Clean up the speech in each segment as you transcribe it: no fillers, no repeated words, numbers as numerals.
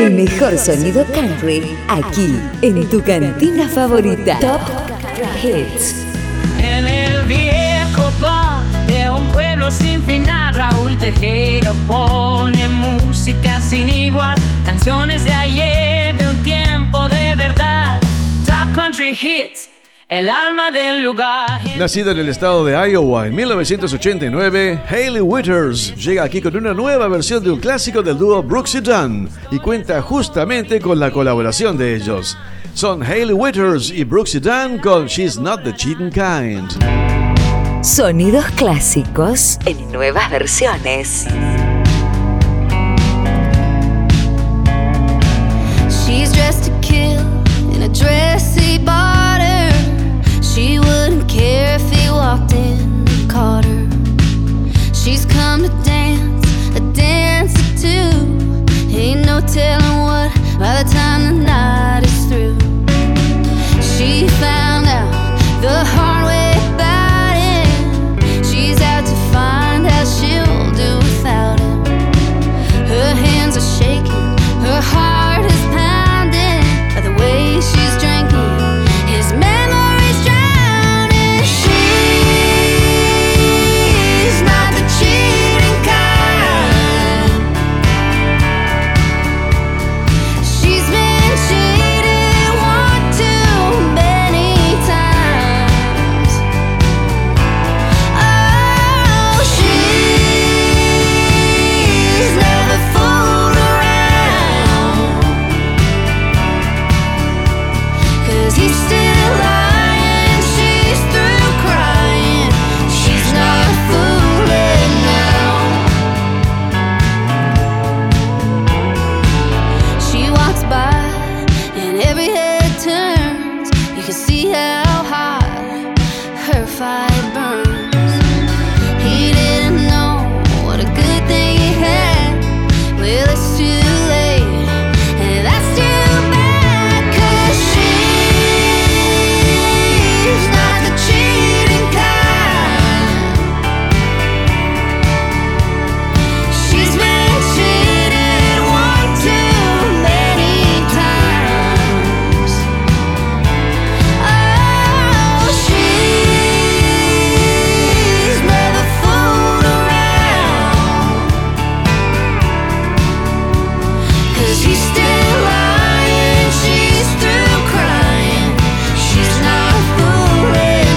El mejor sonido country, aquí, en tu cantina favorita. Top Hits. En el viejo bar de un pueblo sin final, Raúl Tejero pone música sin igual, canciones de ayer, de un tiempo de verdad. Top Country Hits, el alma del lugar. Nacida en el estado de Iowa en 1989, Hailey Whitters llega aquí con una nueva versión de un clásico del dúo Brooks y Dunn y cuenta justamente con la colaboración de ellos. Son Hailey Whitters y Brooks y Dunn con She's Not the Cheating Kind. Sonidos clásicos en nuevas versiones. She's dressed to kill in a dress he bought her. She wouldn't care if he walked in and caught her. She's come to dance, a dance or two. Ain't no telling what by the time the night is through. She found out the hard way about him. She's out to find how she'll do without him. Her hands are shaking, her heart is pounding by the way she's drinking. His memories drowning. She's not the cheating kind. She's been cheated one too many times. Oh, she's never fooled around. 'Cause he's still lying, she's through crying. She's not fooling now. She walks by and every head turns. You can see how hard her fire burns. He didn't know what a good thing he had. Well, it's too late, and that's too bad. 'Cause she's not the cheating kind. She's been cheated one too many times. Oh, she's never fooled around. 'Cause he's still lying, she's through crying. She's not fooling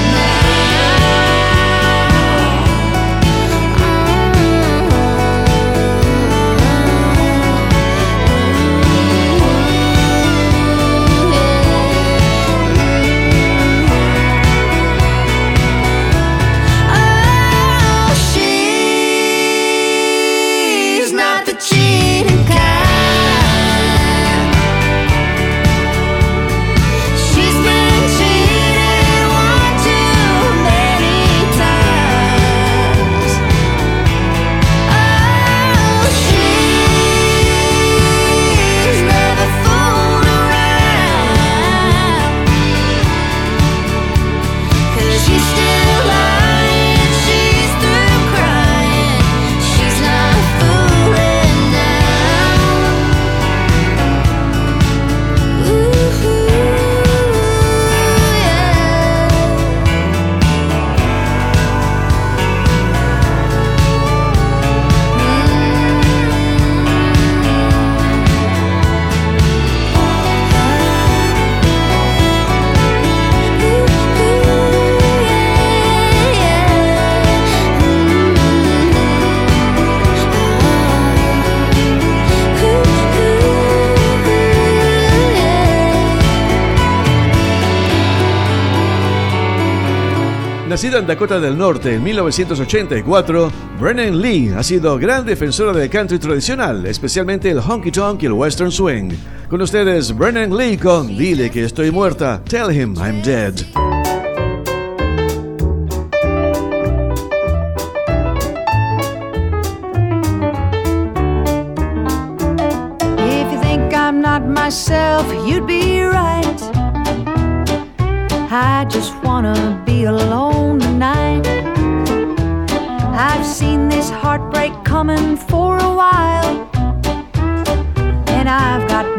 Oh, she's not the cheating kind. She's been cheated one too many times. Oh, she's never fooled around. 'Cause she's still lying, she's through crying. She's not fooling now. Ooh, Nacida en Dakota del Norte en 1984, Brennan Lee ha sido gran defensora del country tradicional, especialmente el honky tonk y el western swing. Con ustedes, Brennan Lee con Dile que estoy muerta, Tell Him I'm Dead. If you think I'm not myself, you'd be right. I just wanna be alone tonight. I've seen this heartbreak coming for a while, and I've got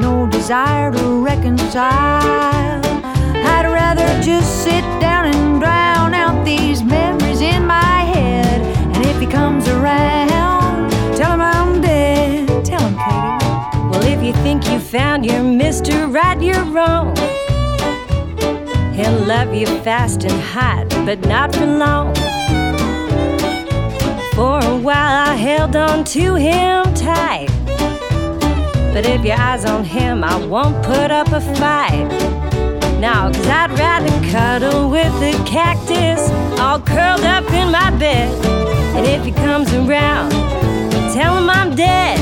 desire to reconcile. I'd rather just sit down and drown out these memories in my head. And if he comes around, tell him I'm dead. Tell him, Katie. Well, if you think you found your Mr. Right, you're wrong. He'll love you fast and hot, but not for long. For a while I held on to him tight, but if your eyes on him, I won't put up a fight. No, 'cause I'd rather cuddle with the cactus all curled up in my bed. And if he comes around, tell him I'm dead.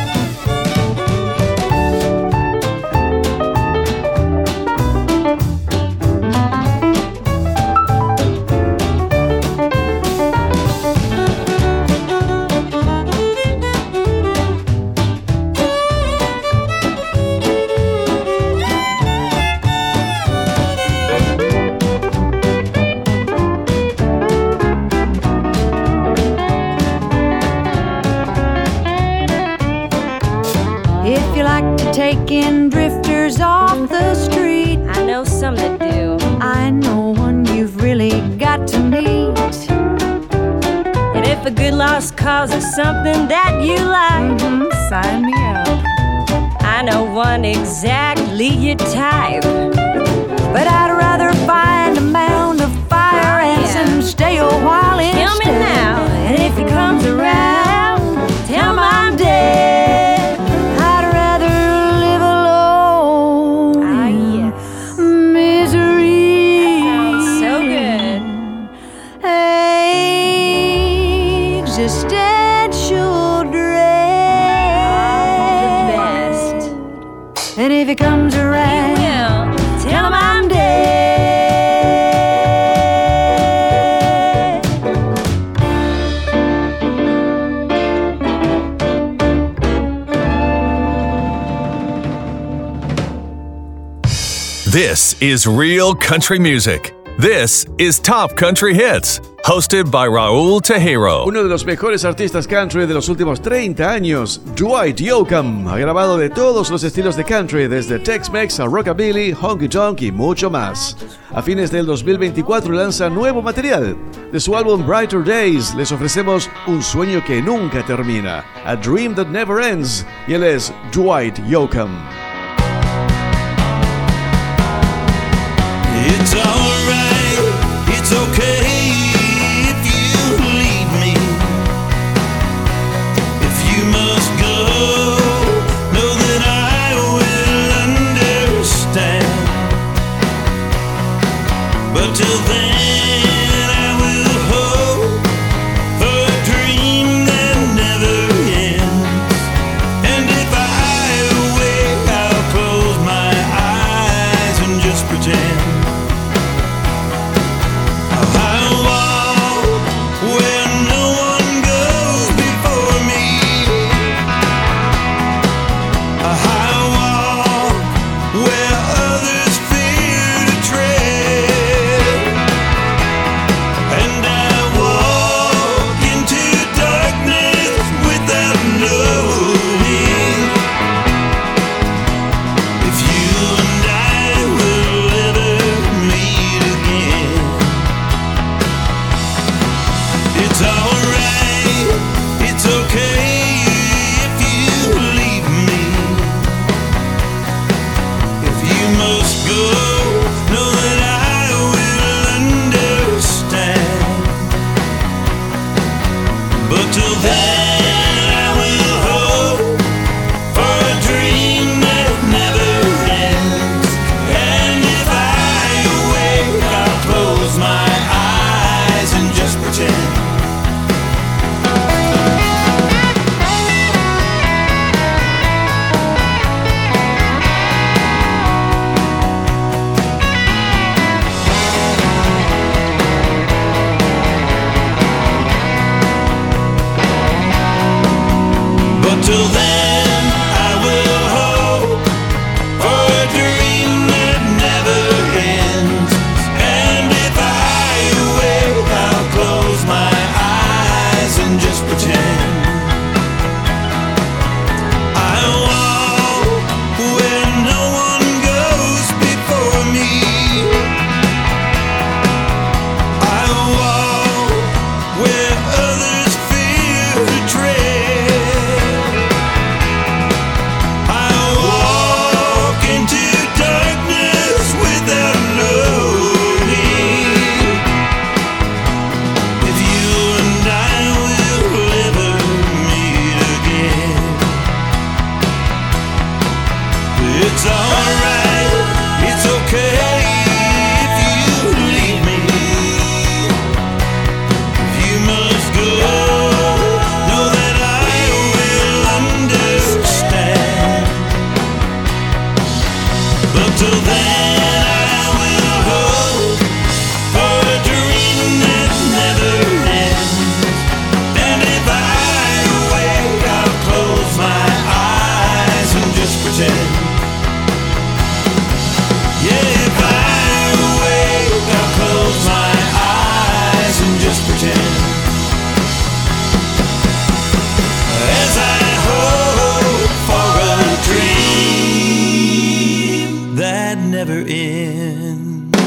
Taking drifters off the street. I know some that do. I know one you've really got to meet. And if a good lost cause is something that you like, sign me up. I know one exactly your type. But I'd rather find a mound of fire ants and stay a while instead. Tell me now. And if he comes around, tell him I'm dead. Existential dread. The best. And if he comes around, tell him I'm dead. This is real country music. This is Top Country Hits, hosted by Raúl Tejero. Uno de los mejores artistas country de los últimos 30 años, Dwight Yoakam, ha grabado de todos los estilos de country, desde Tex-Mex a Rockabilly, Honky Tonk y mucho más. A fines del 2024 lanza nuevo material. De su álbum Brighter Days les ofrecemos Un sueño que nunca termina, A Dream That Never Ends, y él es Dwight Yoakam. It's alright, it's okay if you leave me. If you must go, know that I will understand. But till then I will hope for a dream that never ends. And if I awake, I'll close my eyes and just pretend it's alright, it's okay if you leave me. If you must go, know that I will understand. But till then I will hope for a dream that never ends. And if I wake, I'll close my eyes and just pretend. Yeah, if I wake, I'll close my eyes and just pretend. As I hope for a dream that never ends.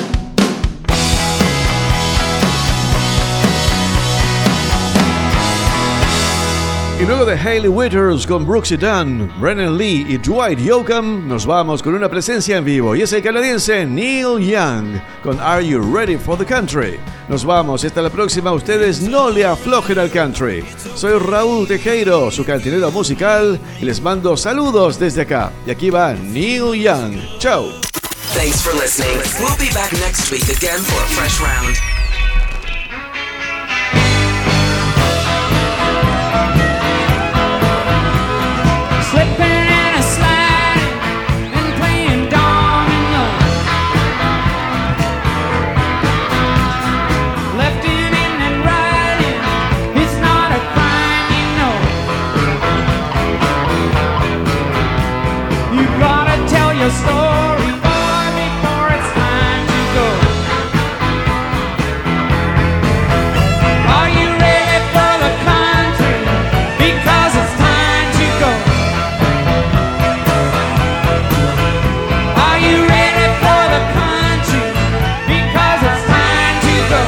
Y luego de Hailey Whitters con Brooksy Dunn, Brennan Lee y Dwight Yoakam, nos vamos con una presencia en vivo. Y es el canadiense Neil Young con Are You Ready for the Country? Nos vamos y hasta la próxima. Ustedes no le aflojen al country. Soy Raúl Tejero, su cantinero musical, y les mando saludos desde acá. Y aquí va Neil Young. Chao. Thanks for listening. We'll be back next week again for a fresh round. Slipping and a sliding and playing domino. Lefting in and righting, it's not a crime, you know. You gotta tell your story, boy, before it's time to go. Are you ready for the country? Because it's time to go. Are you ready for the country? Because it's time to go.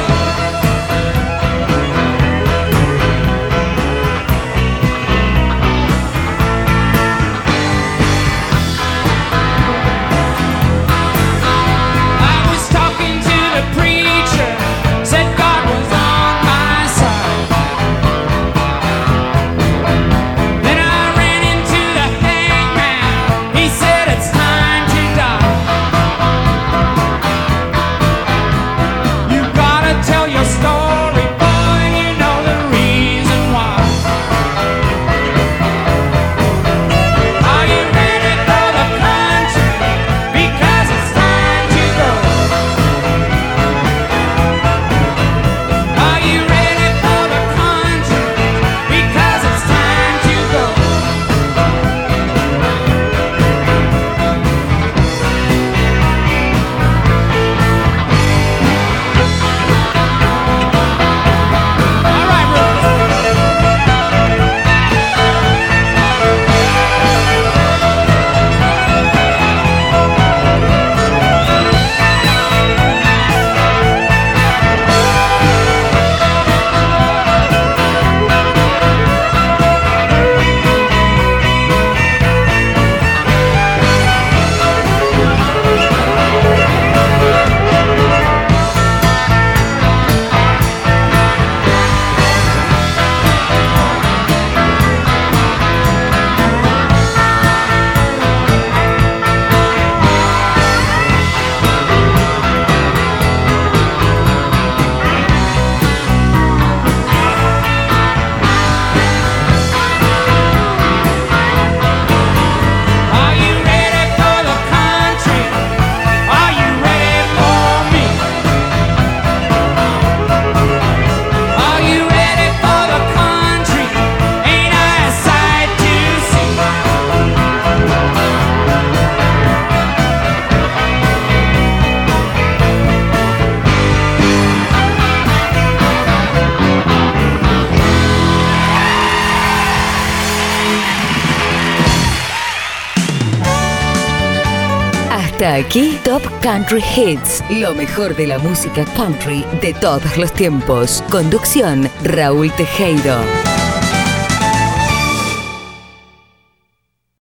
I was talking to the preacher, said God was on my side. Then I ran into the hangman, he said it's time to die. You gotta tell your story, boy, you know the reason why. Are you ready for the country? Because it's time to go. Are you ready for the country? Because it's time to go. All right, Rose. Are you ready for the country? Are you ready for me? Are you ready for the country? Ain't I a sight to see? Hasta aquí Top Country Hits, lo mejor de la música country de todos los tiempos. Conducción, Raúl Tejero.